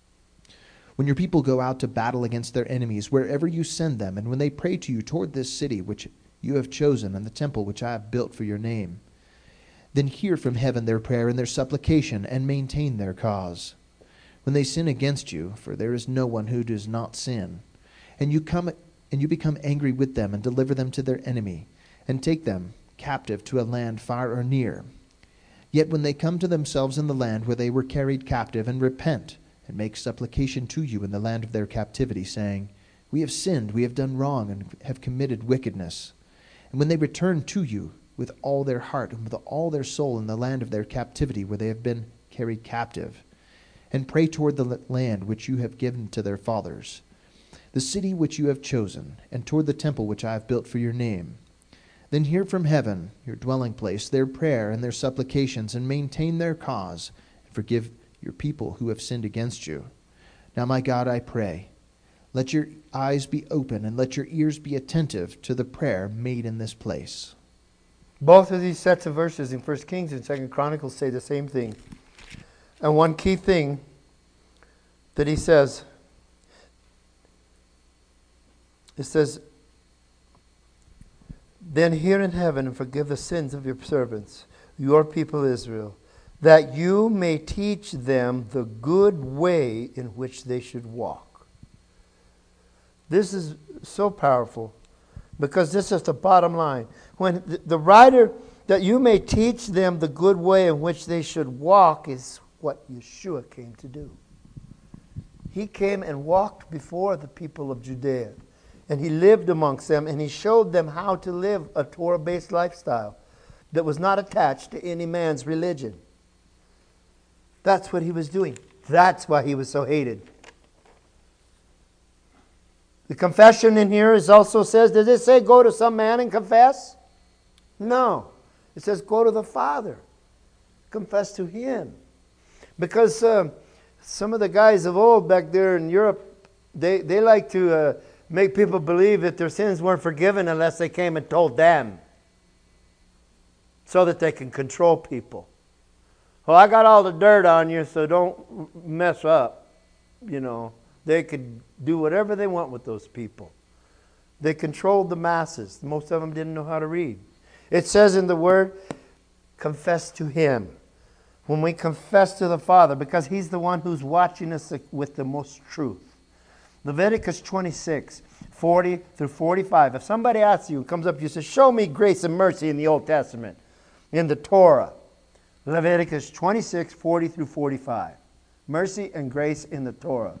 When your people go out to battle against their enemies, wherever you send them, and when they pray to you toward this city which you have chosen, and the temple which I have built for your name, then hear from heaven their prayer and their supplication, and maintain their cause. When they sin against you, for there is no one who does not sin, and you come and you become angry with them, and deliver them to their enemy, and take them captive to a land far or near. Yet when they come to themselves in the land where they were carried captive, and repent, and make supplication to you in the land of their captivity, saying, We have sinned, we have done wrong, and have committed wickedness. And when they return to you with all their heart and with all their soul in the land of their captivity where they have been carried captive, and pray toward the land which you have given to their fathers, the city which you have chosen, and toward the temple which I have built for your name, then hear from heaven, your dwelling place, their prayer and their supplications, and maintain their cause, and forgive your people who have sinned against you. Now, my God, I pray, let your eyes be open, and let your ears be attentive to the prayer made in this place. Both of these sets of verses in First Kings and Second Chronicles say the same thing. And one key thing that he says, it says, Then hear in heaven and forgive the sins of your servants, your people Israel, that you may teach them the good way in which they should walk. This is so powerful, because this is the bottom line. When the, the writer, that you may teach them the good way in which they should walk, is what Yeshua came to do. He came and walked before the people of Judea, and he lived amongst them, and he showed them how to live a Torah-based lifestyle that was not attached to any man's religion. That's what he was doing. That's why he was so hated. The confession in here is also says, does it say go to some man and confess? No. It says go to the Father. Confess to him. Because uh, some of the guys of old back there in Europe, they, they like to uh, make people believe that their sins weren't forgiven unless they came and told them, so that they can control people. Well, I got all the dirt on you, so don't mess up. You know, they could do whatever they want with those people. They controlled the masses. Most of them didn't know how to read. It says in the Word, confess to him. When we confess to the Father, because he's the one who's watching us with the most truth. Leviticus twenty-six, forty through forty-five. If somebody asks you, comes up to you and says, show me grace and mercy in the Old Testament, in the Torah. Leviticus twenty-six, forty through forty-five. Mercy and grace in the Torah.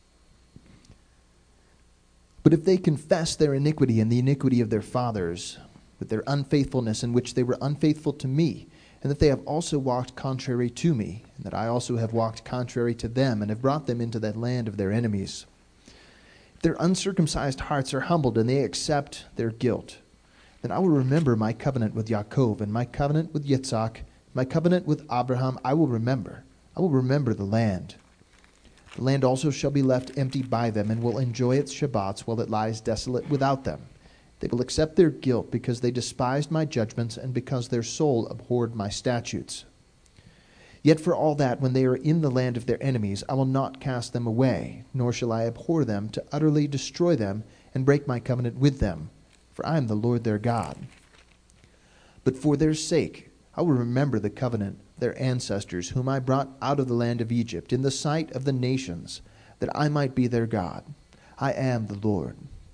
But if they confess their iniquity and the iniquity of their fathers, with their unfaithfulness in which they were unfaithful to me, and that they have also walked contrary to me, and that I also have walked contrary to them, and have brought them into that land of their enemies. If their uncircumcised hearts are humbled, and they accept their guilt, then I will remember my covenant with Yaakov, and my covenant with Yitzhak, my covenant with Abraham I will remember. I will remember the land. The land also shall be left empty by them, and will enjoy its Shabbats while it lies desolate without them. They will accept their guilt because they despised my judgments, and because their soul abhorred my statutes. Yet for all that, when they are in the land of their enemies, I will not cast them away, nor shall I abhor them to utterly destroy them and break my covenant with them, for I am the Lord their God. But for their sake I will remember the covenant of their ancestors, whom I brought out of the land of Egypt, in the sight of the nations, that I might be their God. I am the Lord.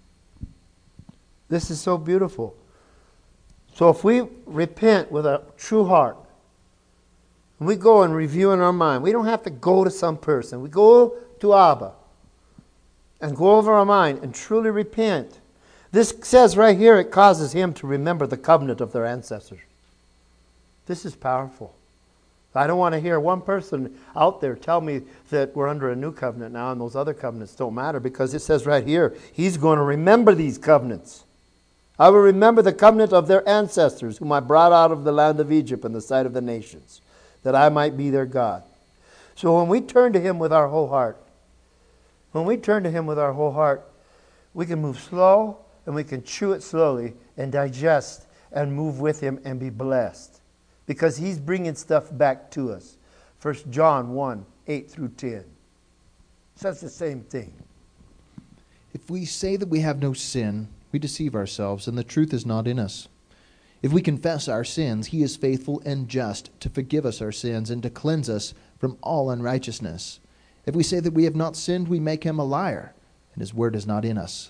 This is so beautiful. So if we repent with a true heart, and we go and review in our mind, we don't have to go to some person. We go to Abba and go over our mind and truly repent. This says right here, it causes him to remember the covenant of their ancestors. This is powerful. I don't want to hear one person out there tell me that we're under a new covenant now and those other covenants don't matter, because it says right here, he's going to remember these covenants. I will remember the covenant of their ancestors, whom I brought out of the land of Egypt in the sight of the nations, that I might be their God. So when we turn to him with our whole heart, when we turn to him with our whole heart, we can move slow and we can chew it slowly and digest and move with him and be blessed. Because he's bringing stuff back to us. First John one, eight through ten. So that's the same thing. If we say that we have no sin, we deceive ourselves, and the truth is not in us. If we confess our sins, he is faithful and just to forgive us our sins and to cleanse us from all unrighteousness. If we say that we have not sinned, we make him a liar, and his word is not in us.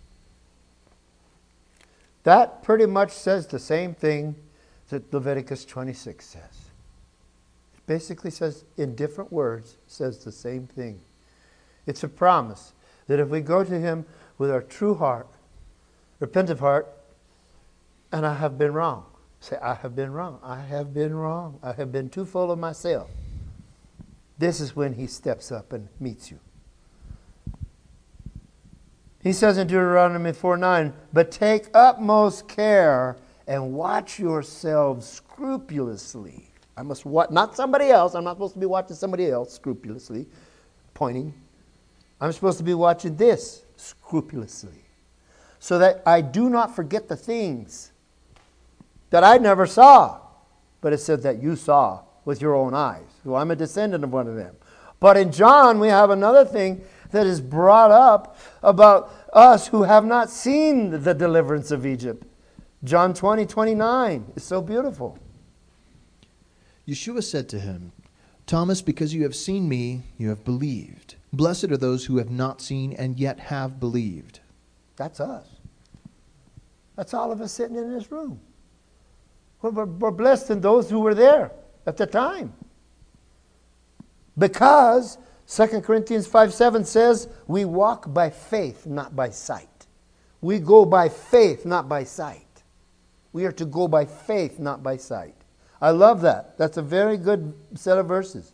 That pretty much says the same thing that Leviticus twenty-six says. It basically says, in different words, says the same thing. It's a promise that if we go to him with our true heart, repentant heart, and I have been wrong. Say, I have been wrong. I have been wrong. I have been too full of myself. This is when he steps up and meets you. He says in Deuteronomy four nine, but take utmost care and watch yourselves scrupulously. I must watch, not somebody else. I'm not supposed to be watching somebody else scrupulously, pointing. I'm supposed to be watching this scrupulously, so that I do not forget the things that I never saw. But it said that you saw with your own eyes. So I'm a descendant of one of them. But in John, we have another thing that is brought up about us who have not seen the deliverance of Egypt. John twenty, twenty-nine is so beautiful. Yeshua said to him, Thomas, because you have seen me, you have believed. Blessed are those who have not seen and yet have believed. That's us. That's all of us sitting in this room. We're, we're blessed in those who were there at the time. Because Second Corinthians five seven says, we walk by faith, not by sight. We go by faith, not by sight. We are to go by faith, not by sight. I love that. That's a very good set of verses.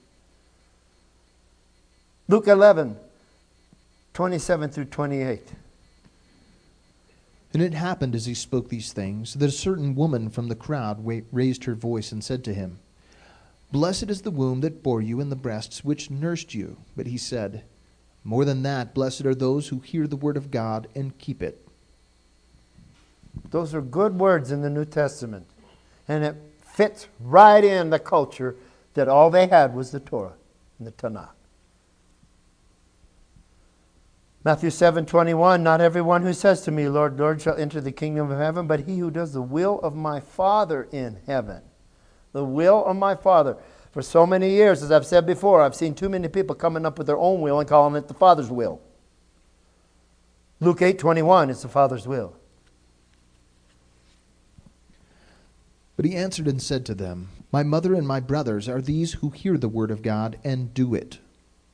Luke eleven, twenty-seven through twenty-eight. And it happened as he spoke these things, that a certain woman from the crowd raised her voice and said to him, Blessed is the womb that bore you and the breasts which nursed you. But he said, More than that, blessed are those who hear the word of God and keep it. Those are good words in the New Testament. And it fits right in the culture that all they had was the Torah and the Tanakh. Matthew seven twenty-one, not everyone who says to me, Lord, Lord, shall enter the kingdom of heaven, but he who does the will of my Father in heaven. The will of my Father. For so many years, as I've said before, I've seen too many people coming up with their own will and calling it the Father's will. Luke eight twenty-one is the Father's will. But he answered and said to them, My mother and my brothers are these who hear the word of God and do it.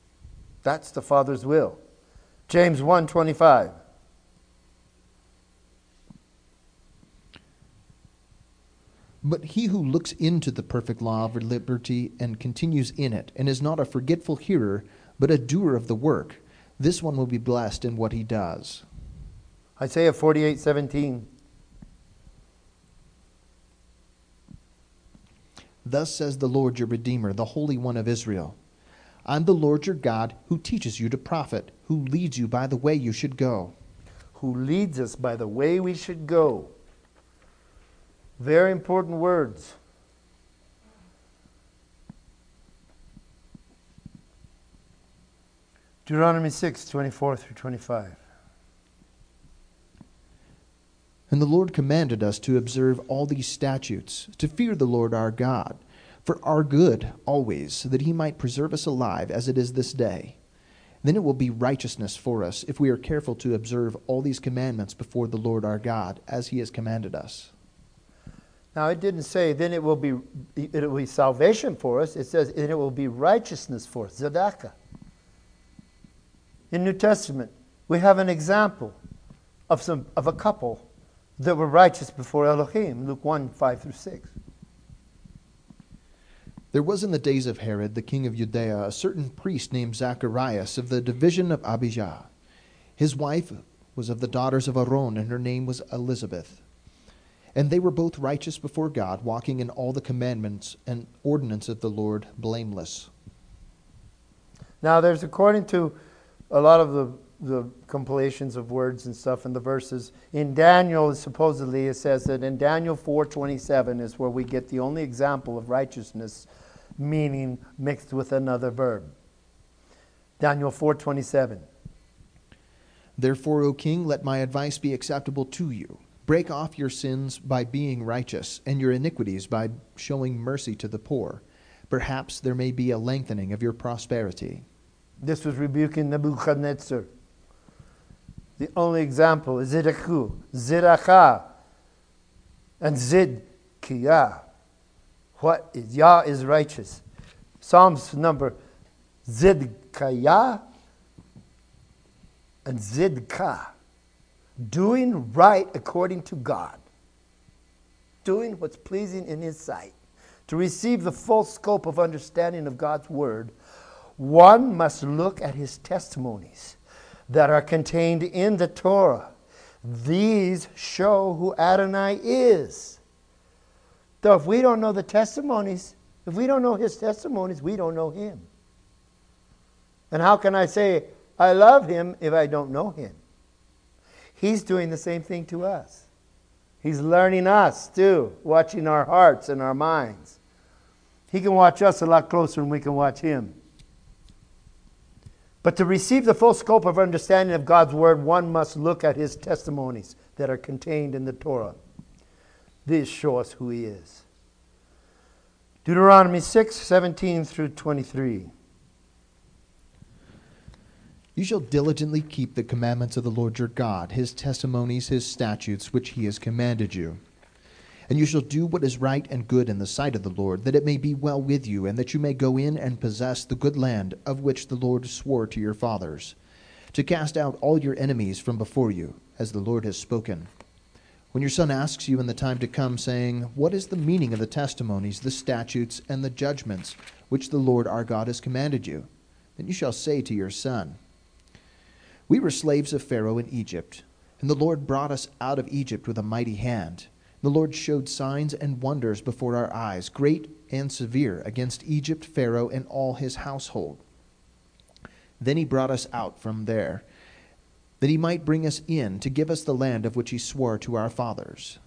That's the Father's will. James one twenty-five. But he who looks into the perfect law of liberty and continues in it, and is not a forgetful hearer, but a doer of the work, this one will be blessed in what he does. Isaiah forty-eight seventeen. Thus says the Lord your Redeemer, the Holy One of Israel. I'm the Lord your God, who teaches you to profit, who leads you by the way you should go. Who leads us by the way we should go. Very important words. Deuteronomy six twenty-four through twenty-five. And the Lord commanded us to observe all these statutes, to fear the Lord our God, for our good always, that he might preserve us alive as it is this day. Then it will be righteousness for us if we are careful to observe all these commandments before the Lord our God, as he has commanded us. Now it didn't say then it will be it will be salvation for us. It says and it will be righteousness for us. Tzedakah. In New Testament, we have an example of some of a couple that were righteous before Elohim. Luke one, five through six. There was in the days of Herod, the king of Judea, a certain priest named Zacharias of the division of Abijah. His wife was of the daughters of Aaron, and her name was Elizabeth. And they were both righteous before God, walking in all the commandments and ordinance of the Lord blameless. Now there's, according to a lot of the, the compilations of words and stuff in the verses, in Daniel, supposedly it says that in Daniel four twenty-seven is where we get the only example of righteousness, meaning mixed with another verb. Daniel four twenty-seven. Therefore, O king, let my advice be acceptable to you. Break off your sins by being righteous, and your iniquities by showing mercy to the poor. Perhaps there may be a lengthening of your prosperity. This was rebuking Nebuchadnezzar. The only example is Zidaku, Zidacha, and Zidkiyah. What is Yah is righteous. Psalms number Zidkiyah and Zidkah. Doing right according to God. Doing what's pleasing in his sight. To receive the full scope of understanding of God's word, one must look at his testimonies that are contained in the Torah. These show who Adonai is. So if we don't know the testimonies, if we don't know his testimonies, we don't know him. And how can I say I love him if I don't know him? He's doing the same thing to us. He's learning us too, watching our hearts and our minds. He can watch us a lot closer than we can watch him. But to receive the full scope of understanding of God's word, one must look at his testimonies that are contained in the Torah. These show us who he is. Deuteronomy six, seventeen through twenty-three. You shall diligently keep the commandments of the Lord your God, his testimonies, his statutes, which he has commanded you. And you shall do what is right and good in the sight of the Lord, that it may be well with you, and that you may go in and possess the good land of which the Lord swore to your fathers, to cast out all your enemies from before you, as the Lord has spoken. When your son asks you in the time to come, saying, What is the meaning of the testimonies, the statutes, and the judgments which the Lord our God has commanded you? Then you shall say to your son, We were slaves of Pharaoh in Egypt, and the Lord brought us out of Egypt with a mighty hand. The Lord showed signs and wonders before our eyes, great and severe, against Egypt, Pharaoh, and all his household. Then he brought us out from there, that he might bring us in to give us the land of which he swore to our fathers.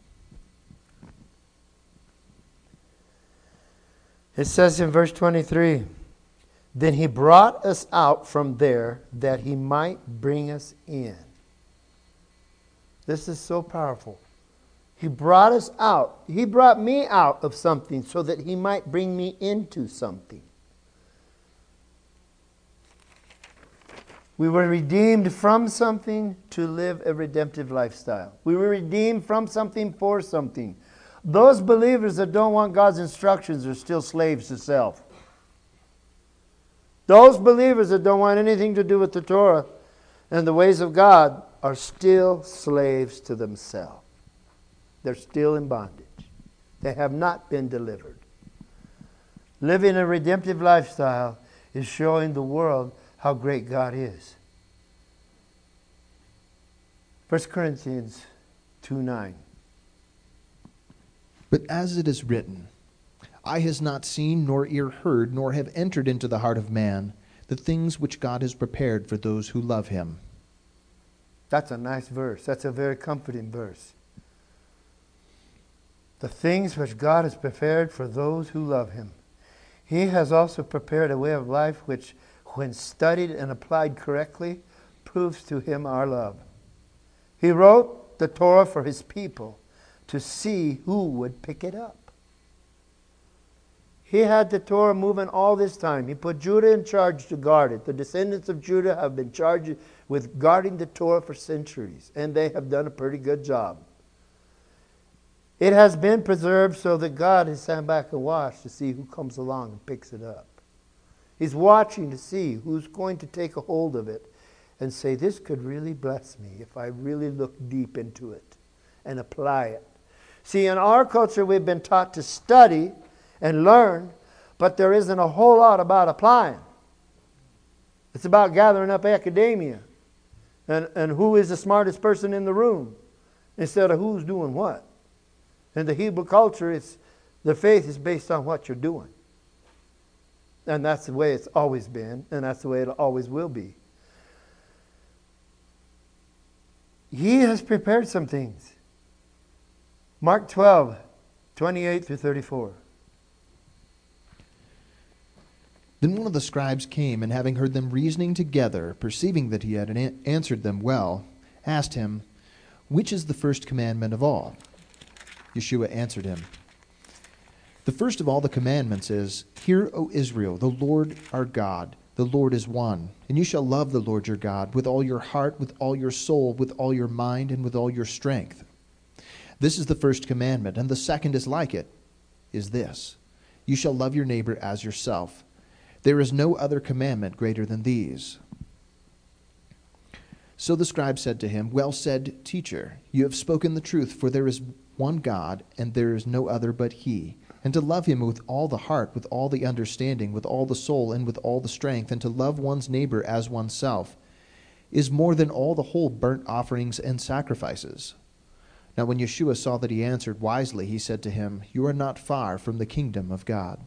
It says in verse twenty-three, Then he brought us out from there that he might bring us in. This is so powerful. He brought us out. He brought me out of something so that he might bring me into something. We were redeemed from something to live a redemptive lifestyle. We were redeemed from something for something. Those believers that don't want God's instructions are still slaves to self. Those believers that don't want anything to do with the Torah and the ways of God are still slaves to themselves. They're still in bondage. They have not been delivered. Living a redemptive lifestyle is showing the world how great God is. First Corinthians two nine. But as it is written, eye has not seen, nor ear heard, nor have entered into the heart of man the things which God has prepared for those who love him. That's a nice verse. That's a very comforting verse. The things which God has prepared for those who love him. He has also prepared a way of life which, when studied and applied correctly, proves to him our love. He wrote the Torah for his people to see who would pick it up. He had the Torah moving all this time. He put Judah in charge to guard it. The descendants of Judah have been charged with guarding the Torah for centuries, and they have done a pretty good job. It has been preserved so that God has sat back and watched to see who comes along and picks it up. He's watching to see who's going to take a hold of it and say, this could really bless me if I really look deep into it and apply it. See, in our culture, we've been taught to study and learn, but there isn't a whole lot about applying. It's about gathering up academia and, and who is the smartest person in the room instead of who's doing what. In the Hebrew culture, it's, the faith is based on what you're doing. And that's the way it's always been, and that's the way it always will be. He has prepared some things. Mark twelve, twenty-eight through thirty-four. Then one of the scribes came, and having heard them reasoning together, perceiving that he had an- answered them well, asked him, which is the first commandment of all? Yeshua answered him, the first of all the commandments is, hear, O Israel, the Lord our God, the Lord is one, and you shall love the Lord your God with all your heart, with all your soul, with all your mind, and with all your strength. This is the first commandment, and the second is like it, is this, you shall love your neighbor as yourself. There is no other commandment greater than these. So the scribe said to him, well said, teacher, you have spoken the truth, for there is one God, and there is no other but he. And to love him with all the heart, with all the understanding, with all the soul, and with all the strength, and to love one's neighbor as oneself, is more than all the whole burnt offerings and sacrifices. Now when Yeshua saw that he answered wisely, he said to him, you are not far from the kingdom of God.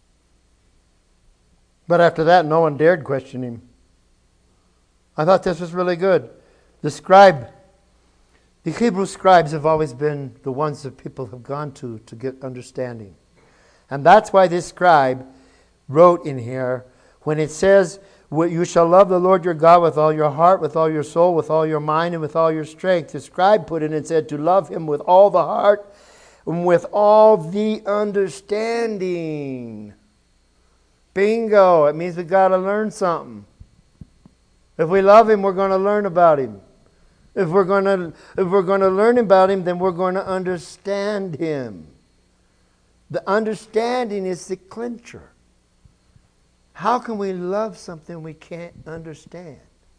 But after that, no one dared question him. I thought this was really good. The scribe, the Hebrew scribes have always been the ones that people have gone to to get understanding. And that's why this scribe wrote in here, when it says, you shall love the Lord your God with all your heart, with all your soul, with all your mind, and with all your strength. The scribe put in and said to love him with all the heart and with all the understanding. Bingo. It means we've got to learn something. If we love him, we're going to learn about him. If we're going to, if we're going to learn about him, then we're going to understand him. The understanding is the clincher. How can we love something we can't understand?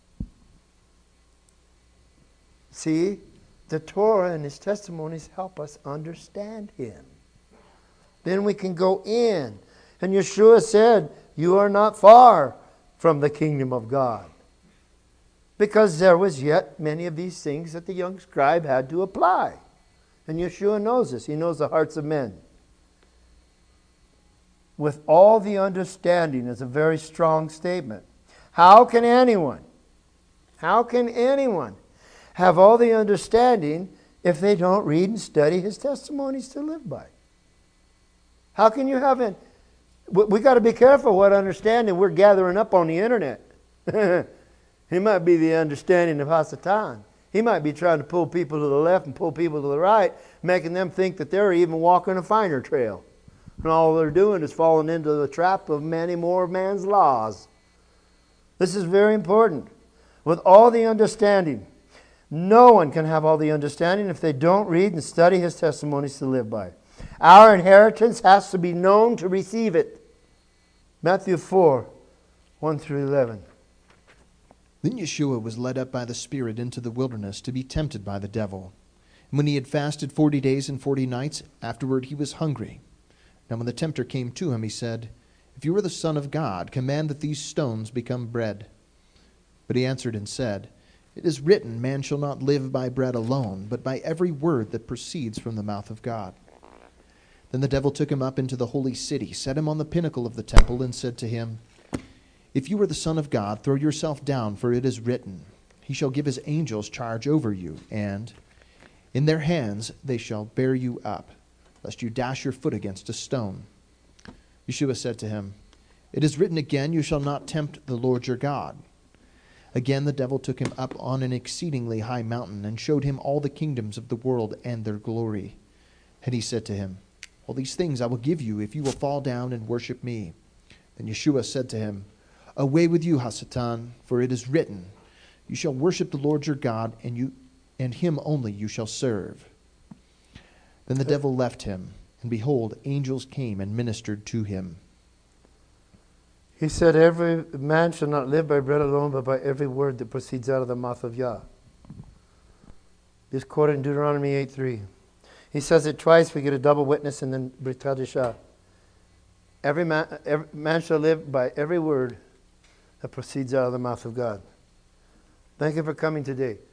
See, the Torah and his testimonies help us understand him. Then we can go in. And Yeshua said, you are not far from the kingdom of God. Because there was yet many of these things that the young scribe had to apply. And Yeshua knows this. He knows the hearts of men. With all the understanding is a very strong statement. How can anyone, how can anyone have all the understanding if they don't read and study his testimonies to live by? How can you have it? We got to be careful what understanding we're gathering up on the internet. He might be the understanding of Hasatan. He might be trying to pull people to the left and pull people to the right, making them think that they're even walking a finer trail. And all they're doing is falling into the trap of many more of man's laws. This is very important. With all the understanding, no one can have all the understanding if they don't read and study his testimonies to live by. Our inheritance has to be known to receive it. Matthew four, one through eleven. Then Yeshua was led up by the Spirit into the wilderness to be tempted by the devil. And when he had fasted forty days and forty nights, afterward he was hungry. Now when the tempter came to him, he said, If you are the Son of God, command that these stones become bread. But he answered and said, It is written, Man shall not live by bread alone, but by every word that proceeds from the mouth of God. Then the devil took him up into the holy city, set him on the pinnacle of the temple, and said to him, If you are the Son of God, throw yourself down, for it is written, He shall give his angels charge over you, and in their hands they shall bear you up, lest you dash your foot against a stone. Yeshua said to him, It is written again, You shall not tempt the Lord your God. Again the devil took him up on an exceedingly high mountain, and showed him all the kingdoms of the world and their glory. And he said to him, All these things I will give you, if you will fall down and worship me. Then Yeshua said to him, Away with you, Hasatan, for it is written, You shall worship the Lord your God, and you and him only you shall serve. Then the devil left him, and behold, angels came and ministered to him. He said, Every man shall not live by bread alone, but by every word that proceeds out of the mouth of Yah. Just quoted in Deuteronomy eight three. He says it twice, we get a double witness, and then Brit Hadashah. Every man, every man shall live by every word that proceeds out of the mouth of God. Thank you for coming today.